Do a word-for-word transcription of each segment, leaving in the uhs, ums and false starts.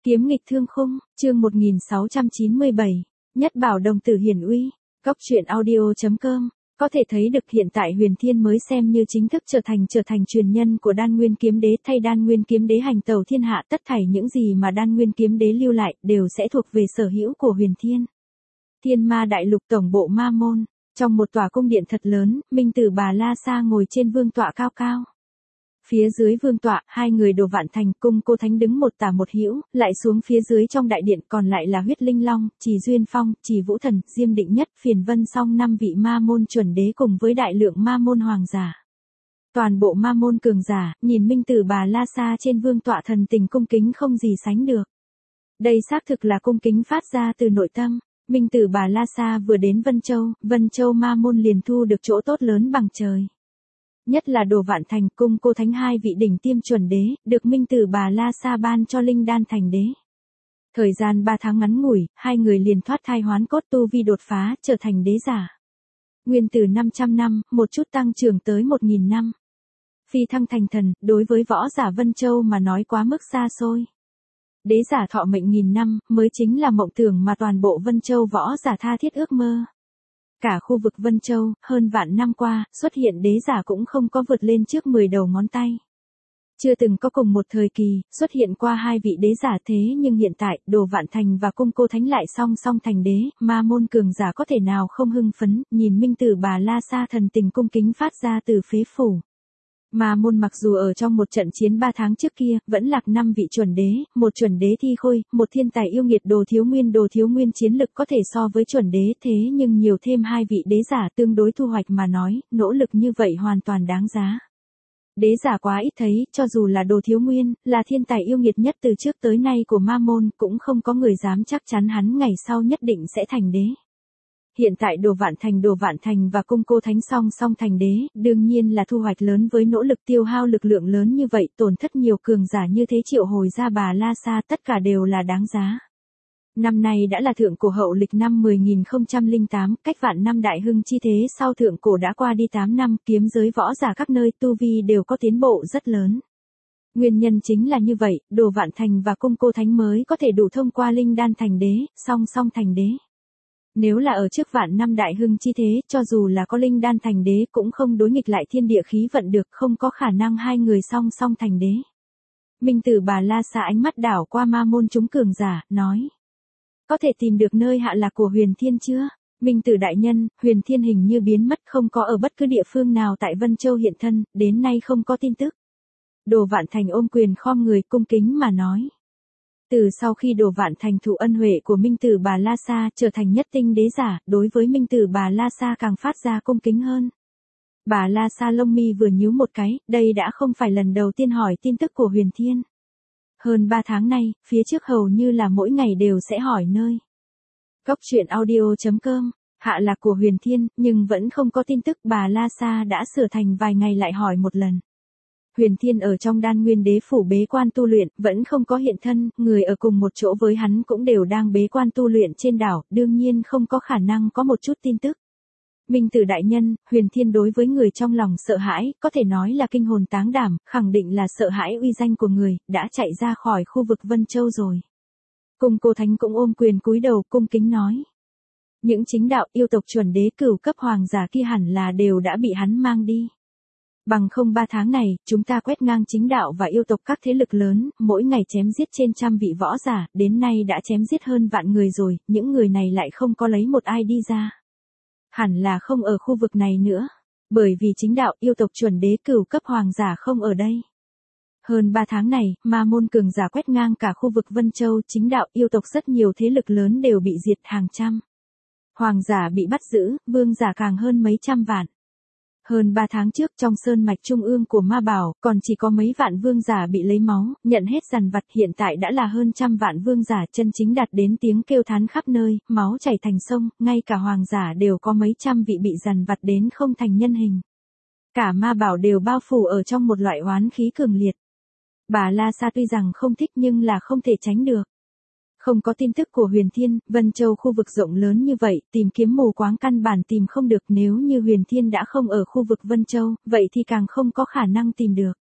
Kiếm nghịch thương khung, chương một nghìn sáu trăm chín mươi bảy, nhất bảo đồng tử hiển uy, góc truyện audio chấm com. Có thể thấy được hiện tại Huyền Thiên mới xem như chính thức trở thành trở thành truyền nhân của Đan Nguyên Kiếm Đế, thay Đan Nguyên Kiếm Đế hành tẩu thiên hạ, tất thảy những gì mà Đan Nguyên Kiếm Đế lưu lại đều sẽ thuộc về sở hữu của Huyền Thiên. Thiên Ma Đại Lục tổng bộ Ma Môn, trong một tòa cung điện thật lớn, Minh Tử Bà La Sa ngồi trên vương tọa cao cao. Phía dưới vương tọa, hai người Đồ Vạn Thành cung cô thánh đứng một tả một hữu, lại xuống phía dưới trong đại điện còn lại là Huyết Linh Long, Trì Duyên Phong, Trì Vũ Thần, Diêm Định Nhất, Phiền Vân Song năm vị ma môn chuẩn đế cùng với đại lượng ma môn hoàng giả. Toàn bộ ma môn cường giả, nhìn Minh Tử Bà La Sa trên vương tọa thần tình cung kính không gì sánh được. Đây xác thực là cung kính phát ra từ nội tâm. Minh Tử Bà La Sa vừa đến Vân Châu, Vân Châu ma môn liền thu được chỗ tốt lớn bằng trời. Nhất là Đồ Vạn Thành cung cô thánh hai vị đỉnh tiêm chuẩn đế, được Minh Tử Bà La Sa ban cho linh đan thành đế. Thời gian ba tháng ngắn ngủi, hai người liền thoát thai hoán cốt tu vi đột phá, trở thành đế giả. Nguyên từ năm trăm năm, một chút tăng trưởng tới một nghìn năm. Phi thăng thành thần, đối với võ giả Vân Châu mà nói quá mức xa xôi. Đế giả thọ mệnh nghìn năm, mới chính là mộng tưởng mà toàn bộ Vân Châu võ giả tha thiết ước mơ. Cả khu vực Vân Châu, hơn vạn năm qua, xuất hiện đế giả cũng không có vượt lên trước mười đầu ngón tay. Chưa từng có cùng một thời kỳ, xuất hiện qua hai vị đế giả thế nhưng hiện tại, Đồ Vạn Thành và cung cô thánh lại song song thành đế, ma môn cường giả có thể nào không hưng phấn, nhìn Minh Tử Bà La Sa thần tình cung kính phát ra từ phế phủ. Ma môn mặc dù ở trong một trận chiến ba tháng trước kia, vẫn lạc năm vị chuẩn đế, một chuẩn đế thi khôi, một thiên tài yêu nghiệt Đồ Thiếu Nguyên Đồ Thiếu Nguyên chiến lực có thể so với chuẩn đế thế nhưng nhiều thêm hai vị đế giả tương đối thu hoạch mà nói, nỗ lực như vậy hoàn toàn đáng giá. Đế giả quá ít thấy, cho dù là Đồ Thiếu Nguyên, là thiên tài yêu nghiệt nhất từ trước tới nay của ma môn, cũng không có người dám chắc chắn hắn ngày sau nhất định sẽ thành đế. Hiện tại Đồ Vạn Thành Đồ Vạn Thành và cung cô thánh song song thành đế, đương nhiên là thu hoạch lớn với nỗ lực tiêu hao lực lượng lớn như vậy, tổn thất nhiều cường giả như thế triệu hồi ra Bà La Sa tất cả đều là đáng giá. Năm nay đã là thượng cổ hậu lịch năm mười nghìn không trăm lẻ tám, cách vạn năm đại hưng chi thế sau thượng cổ đã qua đi tám năm, kiếm giới võ giả các nơi tu vi đều có tiến bộ rất lớn. Nguyên nhân chính là như vậy, Đồ Vạn Thành và cung cô thánh mới có thể đủ thông qua linh đan thành đế, song song thành đế. Nếu là ở trước vạn năm đại hưng chi thế, cho dù là có linh đan thành đế cũng không đối nghịch lại thiên địa khí vận được, không có khả năng hai người song song thành đế. Minh Tử Bà La Sa ánh mắt đảo qua ma môn chúng cường giả, nói. Có thể tìm được nơi hạ lạc của Huyền Thiên chưa? Minh Tử đại nhân, Huyền Thiên hình như biến mất không có ở bất cứ địa phương nào tại Vân Châu hiện thân, đến nay không có tin tức. Đồ Vạn Thành ôm quyền khom người cung kính mà nói. Từ sau khi Đồ Vạn Thành thụ ân huệ của Minh Tử Bà La Sa trở thành nhất tinh đế giả, đối với Minh Tử Bà La Sa càng phát ra cung kính hơn. Bà La Sa lông mi vừa nhíu một cái, đây đã không phải lần đầu tiên hỏi tin tức của Huyền Thiên. Hơn ba tháng nay, phía trước hầu như là mỗi ngày đều sẽ hỏi nơi. Góc truyện audio chấm com, hạ lạc của Huyền Thiên, nhưng vẫn không có tin tức, Bà La Sa đã sửa thành vài ngày lại hỏi một lần. Huyền Thiên ở trong Đan Nguyên Đế phủ bế quan tu luyện, vẫn không có hiện thân, người ở cùng một chỗ với hắn cũng đều đang bế quan tu luyện trên đảo, đương nhiên không có khả năng có một chút tin tức. Minh Tử đại nhân, Huyền Thiên đối với người trong lòng sợ hãi, có thể nói là kinh hồn táng đảm, khẳng định là sợ hãi uy danh của người, đã chạy ra khỏi khu vực Vân Châu rồi. Cung cô thánh cũng ôm quyền cúi đầu cung kính nói. Những chính đạo yêu tộc chuẩn đế cửu cấp hoàng giả kia hẳn là đều đã bị hắn mang đi. Bằng không ba tháng này, chúng ta quét ngang chính đạo và yêu tộc các thế lực lớn, mỗi ngày chém giết trên trăm vị võ giả, đến nay đã chém giết hơn vạn người rồi, những người này lại không có lấy một ai đi ra. Hẳn là không ở khu vực này nữa, bởi vì chính đạo yêu tộc chuẩn đế cửu cấp hoàng giả không ở đây. Hơn ba tháng này, ma môn cường giả quét ngang cả khu vực Vân Châu, chính đạo yêu tộc rất nhiều thế lực lớn đều bị diệt hàng trăm. Hoàng giả bị bắt giữ, vương giả càng hơn mấy trăm vạn. Hơn ba tháng trước trong sơn mạch trung ương của Ma Bảo, còn chỉ có mấy vạn vương giả bị lấy máu, nhận hết dằn vặt, hiện tại đã là hơn trăm vạn vương giả chân chính đạt đến tiếng kêu thán khắp nơi, máu chảy thành sông, ngay cả hoàng giả đều có mấy trăm vị bị dằn vặt đến không thành nhân hình. Cả Ma Bảo đều bao phủ ở trong một loại oán khí cường liệt. Bà La Sa tuy rằng không thích nhưng là không thể tránh được. Không có tin tức của Huyền Thiên, Vân Châu khu vực rộng lớn như vậy, tìm kiếm mù quáng căn bản tìm không được, nếu như Huyền Thiên đã không ở khu vực Vân Châu, vậy thì càng không có khả năng tìm được.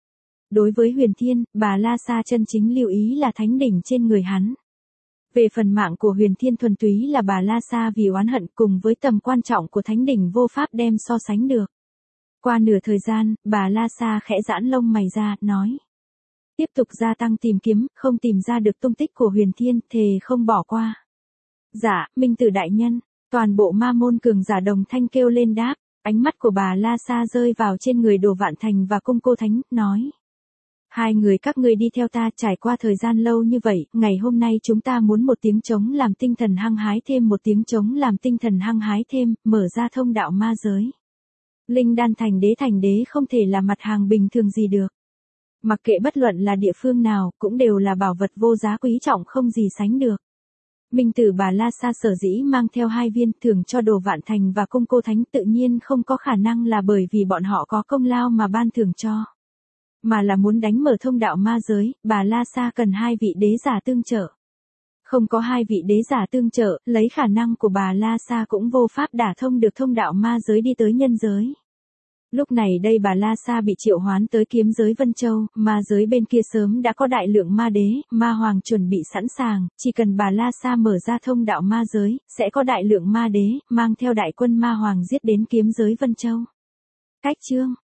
Đối với Huyền Thiên, Bà La Sa chân chính lưu ý là thánh đỉnh trên người hắn. Về phần mạng của Huyền Thiên thuần túy là Bà La Sa vì oán hận cùng với tầm quan trọng của thánh đỉnh vô pháp đem so sánh được. Qua nửa thời gian, Bà La Sa khẽ giãn lông mày ra, nói. Tiếp tục gia tăng tìm kiếm, không tìm ra được tung tích của Huyền Thiên, thề không bỏ qua. Dạ, Minh Tử đại nhân, toàn bộ ma môn cường giả đồng thanh kêu lên đáp, ánh mắt của Bà La Sa rơi vào trên người Đồ Vạn Thành và Cung Cô Thánh, nói. Hai người các ngươi đi theo ta trải qua thời gian lâu như vậy, ngày hôm nay chúng ta muốn một tiếng trống làm tinh thần hăng hái thêm một tiếng trống làm tinh thần hăng hái thêm, mở ra thông đạo ma giới. Linh đan thành đế thành đế không thể là mặt hàng bình thường gì được. Mặc kệ bất luận là địa phương nào, cũng đều là bảo vật vô giá quý trọng không gì sánh được. Minh Tử Bà La Sa sở dĩ mang theo hai viên thưởng cho Đồ Vạn Thành và Cung Cô Thánh tự nhiên không có khả năng là bởi vì bọn họ có công lao mà ban thưởng cho. Mà là muốn đánh mở thông đạo ma giới, Bà La Sa cần hai vị đế giả tương trợ. Không có hai vị đế giả tương trợ, lấy khả năng của Bà La Sa cũng vô pháp đả thông được thông đạo ma giới đi tới nhân giới. Lúc này đây Bà La Sa bị triệu hoán tới kiếm giới Vân Châu, ma giới bên kia sớm đã có đại lượng ma đế, ma hoàng chuẩn bị sẵn sàng, chỉ cần Bà La Sa mở ra thông đạo ma giới, sẽ có đại lượng ma đế, mang theo đại quân ma hoàng giết đến kiếm giới Vân Châu. Cách chương